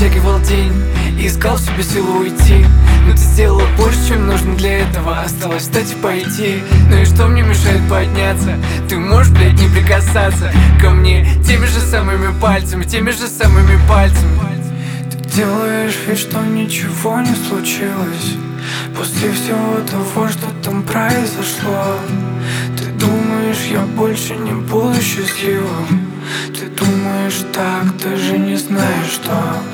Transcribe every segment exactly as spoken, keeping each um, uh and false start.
Вытягивал день и искал в себе силу уйти. Но ты сделала больше, чем нужно для этого. Осталось встать и пойти. Ну и что мне мешает подняться? Ты можешь, блядь, не прикасаться ко мне теми же самыми пальцами, теми же самыми пальцами. Ты делаешь вид, что ничего не случилось после всего того, что там произошло. Ты думаешь, я больше не буду счастливым. Ты думаешь так, даже не знаешь, что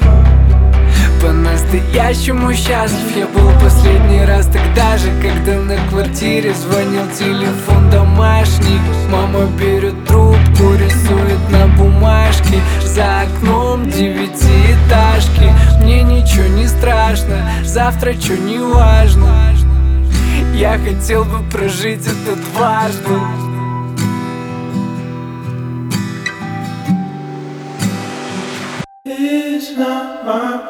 по-настоящему счастлив я был последний раз тогда же, когда на квартире звонил телефон домашний. Мама берет трубку, рисует на бумажке за окном девятиэтажки. Мне ничего не страшно, завтра чё не важно. Я хотел бы прожить это дважды. It's not my